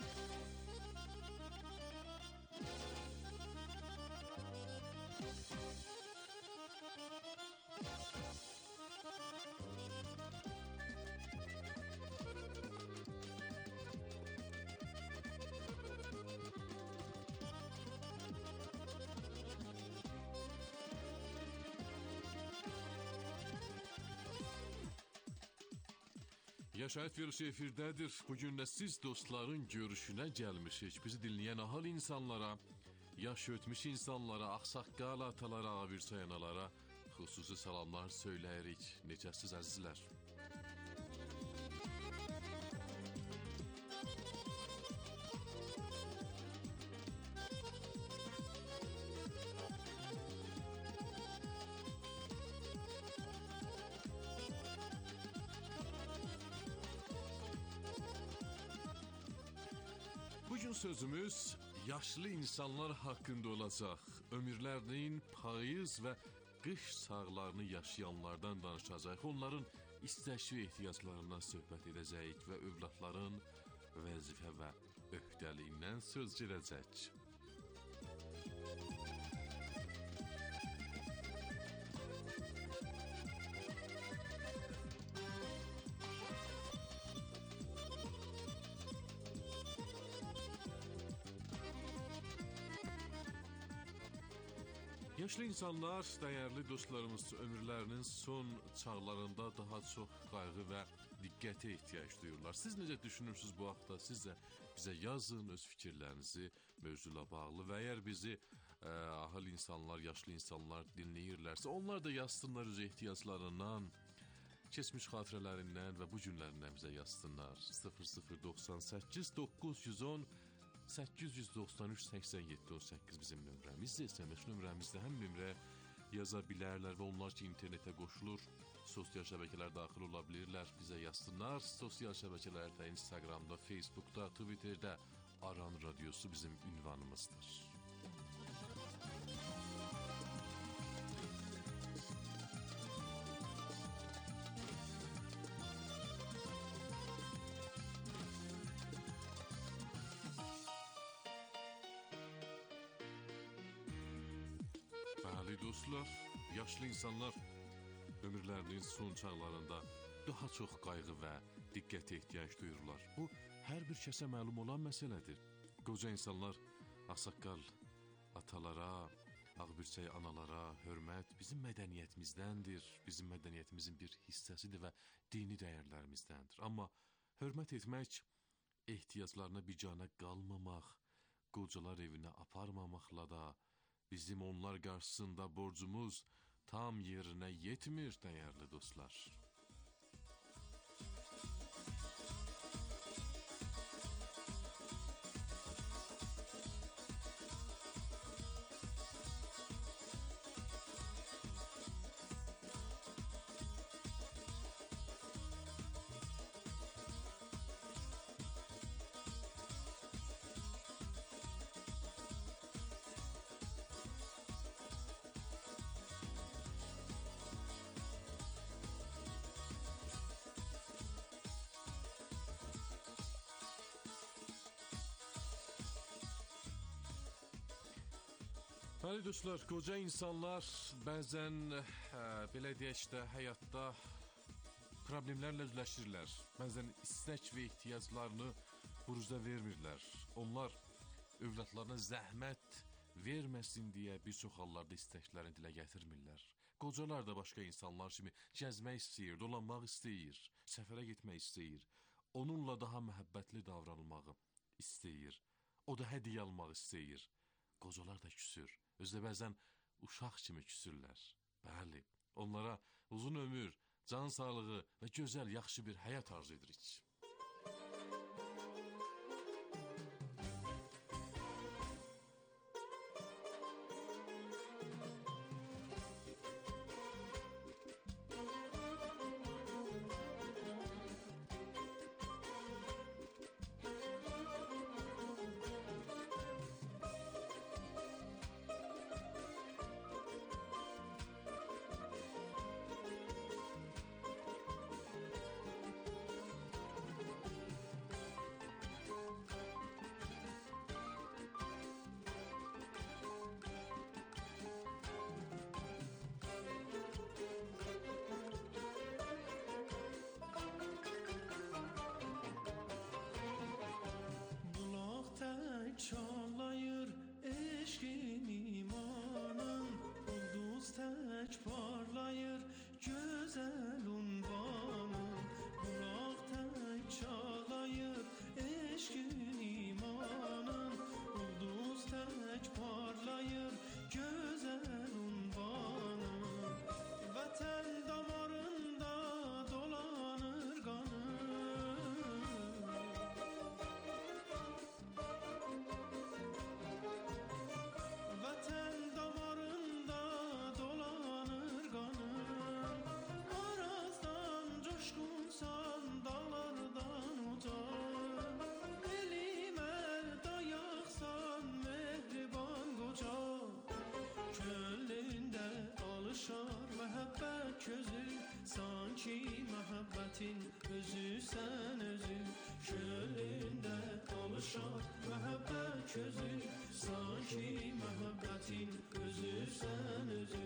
Yaşayət virüsü efirdədir. Bugün də siz dostların görüşünə gəlmişik. Bizi dinləyən ahal insanlara, yaş ötmüş insanlara, ağsaqqal atalara, ağabirçay analara xüsusi salamlar söyləyirik. Necəsiz əzizlər? Bugün sözümüz yaşlı insanlar haqqında olacaq. Ömürlərinin payız və qış çağlarını yaşayanlardan danışacaq. Onların istək və ehtiyaclarından söhbət edəcəyik və övladların vəzifə və öhdəliyindən söz gedəcək. Yaşlı insanlar, dəyərli dostlarımız ömürlərinin son çağlarında daha çox qayğı və diqqətə ehtiyac duyurlar. Siz necə düşünürsünüz bu haqda? Siz də bizə yazın öz fikirlərinizi mövzuyla bağlı və əgər bizi ahıl insanlar, yaşlı insanlar dinləyirlərsə, onlar da yazsınlar öz ehtiyaclarından, keçmiş xatirələrindən və bu günlərindən bizə yazsınlar. 0098 910 893-87-18 bizim nömrəmiz, SMS nömrəmizdə həm nömrə yaza bilərlər və onlar ki, internetə qoşulur, sosial şəbəkələr daxil ola bilirlər, bizə yazsınlar. Sosial şəbəkələrdə, Instagramda, Facebookda, Twitterdə Aran Radiosu bizim ünvanımızdır. Dostlar, yaşlı insanlar ömürlərinin son çağlarında daha çox qayğı və diqqətə ehtiyac duyurlar. Bu, hər bir kəsə məlum olan məsələdir. Qoca insanlar, ağsaqqal atalara, ağbirçək analara hörmət bizim mədəniyyətimizdəndir, bizim mədəniyyətimizin bir hissəsidir və dini dəyərlərimizdəndir. Amma hörmət etmək, ehtiyaclarına biganə qalmamaq, qocalar evinə aparmamaqla da bizim onlar qarşısında borcumuz tam yerinə yetmir, dəyərli dostlar. Bəli dostlar, qoca insanlar bəzən belə deyək də həyatda problemlərlə üzləşirlər. Bəzən istək və ehtiyaclarını büruzə vermirlər. Onlar övladlarına zəhmət verməsin deyə bir çox hallarda istəklərini dilə gətirmirlər. Qocalar da başqa insanlar kimi gəzmək istəyir, dolanmaq istəyir, səfərə getmək istəyir. Onunla daha məhəbbətli davranılmağı istəyir. O da hədiyyə almaq istəyir. Qocalar da küsür. Özdə bəzən uşaq kimi küsürlər. Bəli, onlara uzun ömür, can sağlığı və gözəl, yaxşı bir həyat arzu edirik. Çalayır eşkin imanın, ulduz tək parlayır gözəl unvanın. Bulaq tək çalayır eşkin imanın, ulduz tək parlayır gözəl unvanın. Vətən damarında dolanır qanın. Vətən damarında dolanır qanın. Arazdan coşqunsan, dağlardan ucan. Elimə dayaqsan, mehriban qoca. Könlündə alışar məhəbbət közü, sanki məhəbbətin özüsən özü. Könlündə alışar məhəbbət közü, sanki məhəbbətin özüsən özü.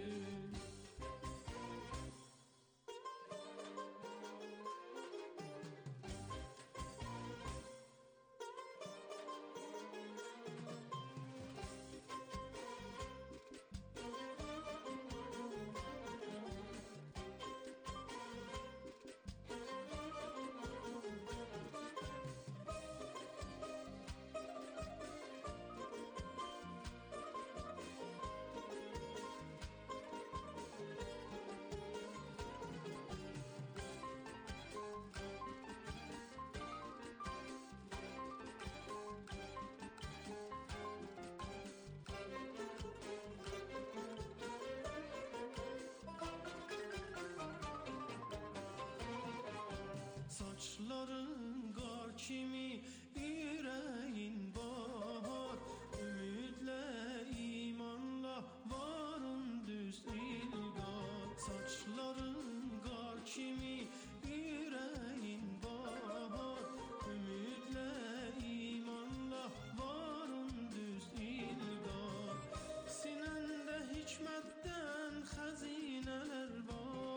Saçların qar kimi, ürəyin bahar. Ümidlə, imanla varın düz ilqar. Saçların qar kimi, ürəyin bahar. Ümidlə, imanla varın düz ilqar. Sinəndə hikmətdən xəzinələr var.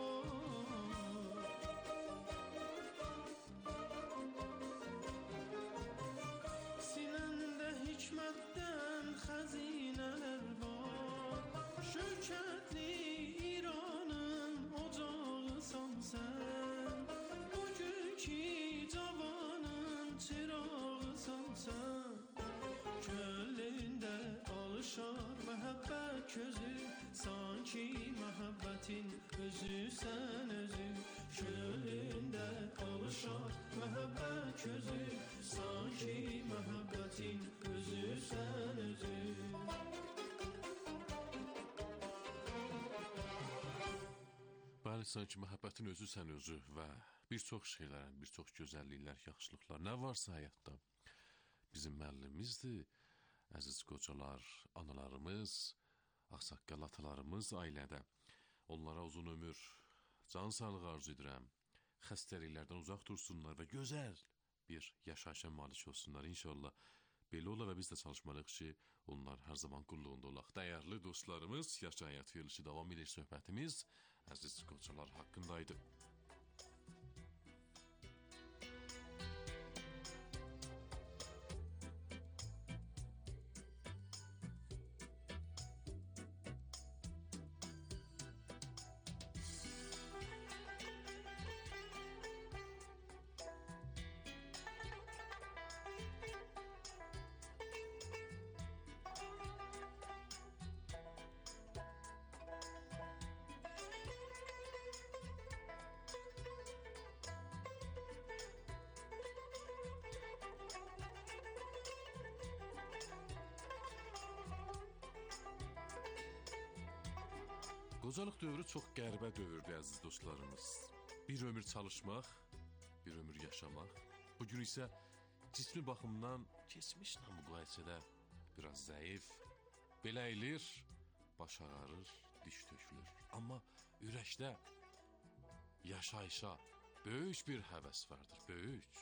Sinəndə hikmətdən xəzinələr var. Şökətli İranın ocağısan sən. Bugünkü cavanın çırağısan sən. Könlündə alışar məhəbbət közü, sanki məhəbbətin özüsən özü. Könlündə alışar məhəbbət közü, sanki məhəbbətin özüsən özü. Bəli, sanki məhəbbətin özüsən özü və bir çox şeylərin, bir çox gözəlliklər, yaxşılıqlar nə varsa həyatda bizim müəllimimizdir. Əziz qocalar, analarımız, ağsaqqal atalarımız ailədə. Onlara uzun ömür, can sağlığı arzu edirəm. Xəstəliklərdən uzaq dursunlar və gözəl bir yaşayışa malik olsunlar. İnşallah belə ola və biz də çalışmalıyıq ki, onlar hər zaman qulluğunda olaq. Dəyərli dostlarımız, Yaşa Həyat verilişi davam edir söhbətimiz əziz qocalar haqqındaydı. Qocalıq dövrü çox qəribə dövrdür əziz dostlarımız. Bir ömür çalışmaq, bir ömür yaşamaq. Bugün isə cismi baxımdan keçmişlə müqayisədə biraz zəif, belə əyilir, baş ağarır, diş tökülür. Amma ürəkdə yaşayışa böyük bir həvəs vardır, böyük.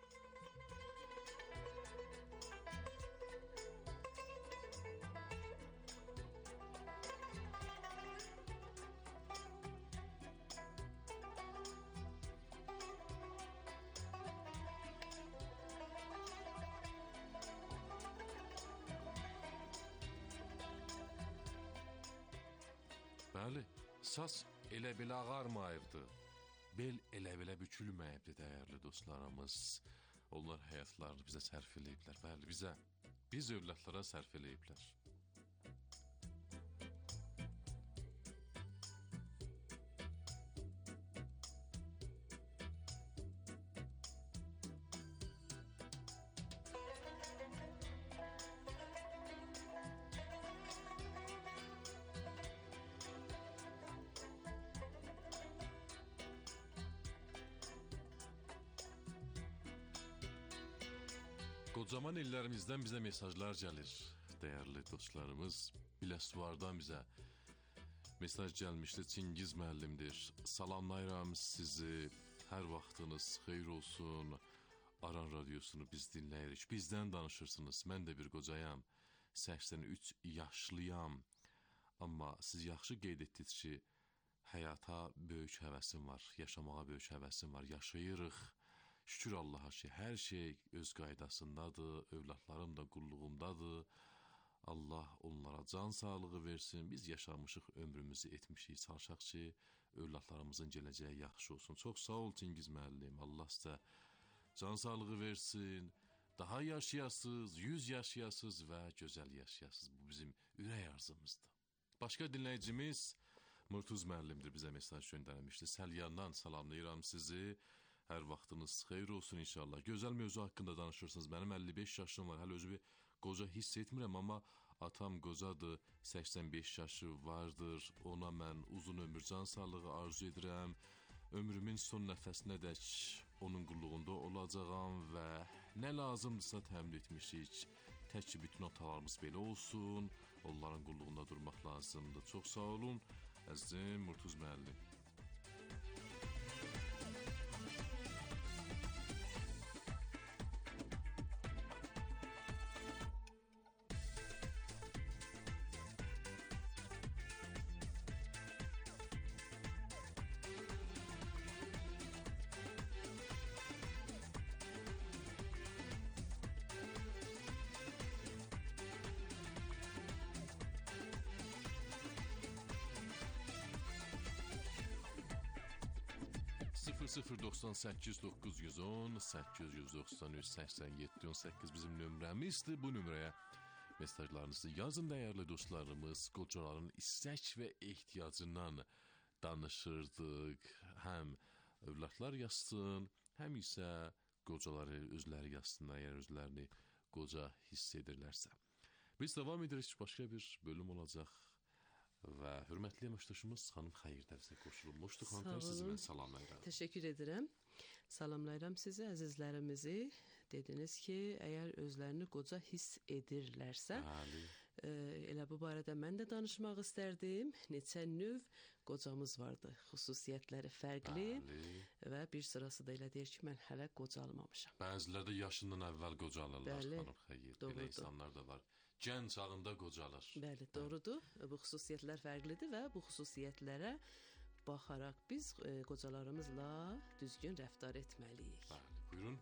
Bəli, saç elə belə ağarmayıbdı, bel elə belə bükülməyibdi dəyərli dostlarımız. Onlar həyatlarını bizə sərf eləyiblər, bəli, biz övladlara sərf eləyiblər. Qocaman illərimizdən bizə mesajlar gəlir, dəyərli dostlarımız. Biləsuvardan bizə mesaj gəlmişdi, Çingiz müəllimdir. Salamlayıram sizi, hər vaxtınız xeyir olsun. Aran radiosunu biz dinləyirik, bizdən danışırsınız. Mən də bir qocayam, 83 yaşlıyam. Amma siz yaxşı qeyd etdiniz ki, həyata böyük həvəsim var, yaşamağa böyük həvəsim var, yaşayırıq. Şükür Allaha ki, hər şey öz qaydasındadır, övladlarım da qulluğumdadır. Allah onlara can sağlığı versin. Biz yaşamışıq, ömrümüzü etmişik, çalışaq ki, övladlarımızın gələcəyi yaxşı olsun. Çox sağ ol Çingiz müəllim, Allah sizə can sağlığı versin. Daha yaşayasınız, 100 yaşayasınız və gözəl yaşayasınız. Bu bizim ürək arzumuzdur. Başqa dinləyicimiz Murtuz müəllimdir, bizə mesaj göndərmişdi. Səlyandan salamlayıram sizi. Hər vaxtınız xeyir olsun inşallah. Gözəl mövzu haqqında danışırsınız. Mənim 55 yaşım var. Hələ özümü qoca hiss etmirəm, amma atam qocadır, 85 yaşı vardır. Ona mən uzun ömür, can sağlığı arzu edirəm. Ömrümün son nəfəsinədək onun qulluğunda olacağam və nə lazımdırsa təmin etmişik. Tək ki, bütün atalarımız belə olsun. Onların qulluğunda durmaq lazımdır. Çox sağ olun, əzizim Murtuz müəllim. 098 910 893 87 18 bizim nömrəmizdir. Bu nömrəyə mesajlarınızı yazın dəyərli dostlarımız. Qocaların istək və ehtiyacından danışırdıq. Həm övladlar yazsın, həm isə qocaları özləri yazsınlar, yəni özlərini qoca hiss edirlərsə. Biz davam edirik, başqa bir bölüm olacaq. Və hörmətli əməkdaşımız xanım Xeyirdə bizə qoşulmuşdu. Xanım, sizi mən salamlayıram. Təşəkkür edirəm. Salamlayıram sizi, əzizlərimizi. Dediniz ki, əgər özlərini qoca hiss edirlərsə, Elə bu barədə mən də danışmaq istərdim. Neçə növ qocamız vardı. Xüsusiyyətləri fərqli və bir sırası da elə deyir ki, mən hələ qocalmamışam. Bəziləri də yaşından əvvəl qocalırlar. Bəli, belə insanlar da var. Gənc çağında qocalır. Bəli, doğrudur. Bu xüsusiyyətlər fərqlidir və bu xüsusiyyətlərə baxaraq biz qocalarımızla düzgün rəftar etməliyik. Bəli, buyurun.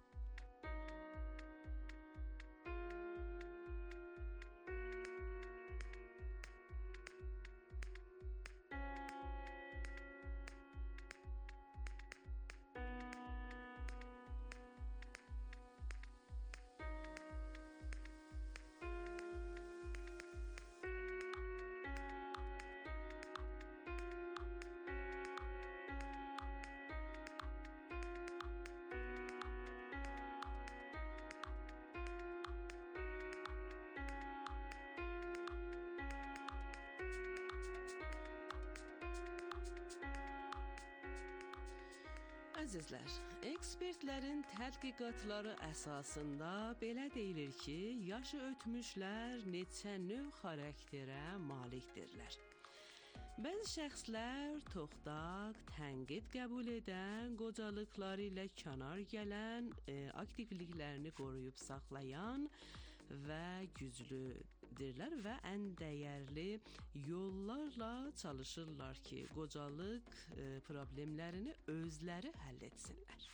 Əzizlər, ekspertlərin tədqiqatları əsasında belə deyilir ki, yaşı ötmüşlər neçə növ xarakterə malikdirlər. Bəzi şəxslər toxtaq, tənqid qəbul edən, qocalıqları ilə kənar gələn, aktivliklərini qoruyub saxlayan və güclüdürlər və ən dəyərli yollarla çalışırlar ki, qocalıq problemlərini özləri həll etsinlər.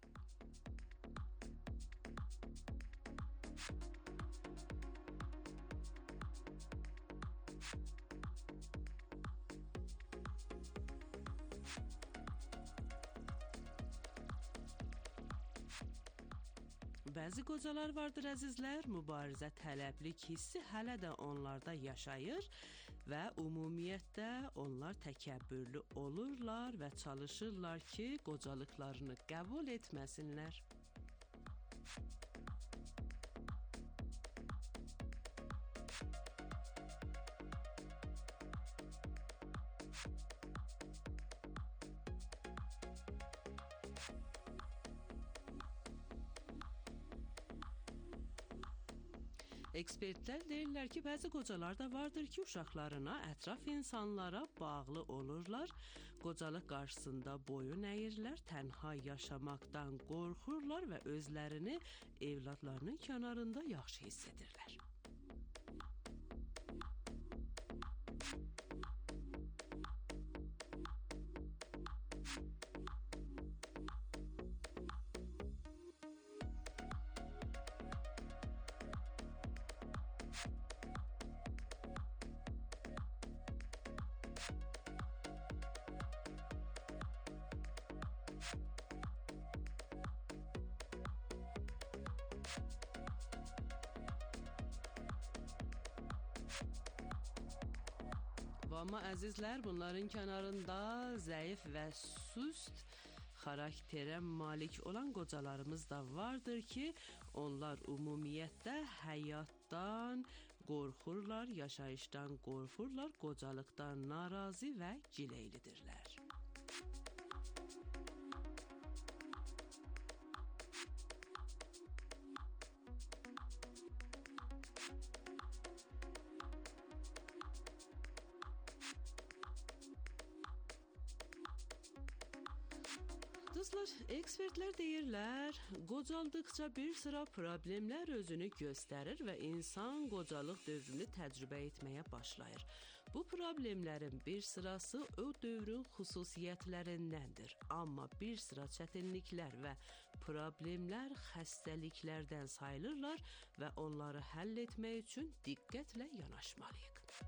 Bəzi qocalar vardır əzizlər, mübarizə tələblik hissi hələ də onlarda yaşayır və ümumiyyətlə onlar təkəbbürlü olurlar və çalışırlar ki, qocalıqlarını qəbul etməsinlər. Ekspertlər deyirlər ki, bəzi qocalar da vardır ki, uşaqlarına, ətraf insanlara bağlı olurlar, qocalıq qarşısında boyun əyirlər, tənha yaşamaqdan qorxurlar və özlərini evladlarının kənarında yaxşı hiss edirlər. Amma əzizlər, bunların kənarında zəif və süst xarakterə malik olan qocalarımız da vardır ki, onlar ümumiyyətlə həyatdan qorxurlar, yaşayışdan qorxurlar, qocalıqdan narazı və gileylidirlər. Dostlar, ekspertlər deyirlər, qocaldıqca bir sıra problemlər özünü göstərir və insan qocalıq dövrünü təcrübə etməyə başlayır. Bu problemlərin bir sırası o dövrün xüsusiyyətlərindəndir. Amma bir sıra çətinliklər və problemlər xəstəliklərdən sayılırlar və onları həll etmək üçün diqqətlə yanaşmalıyıq.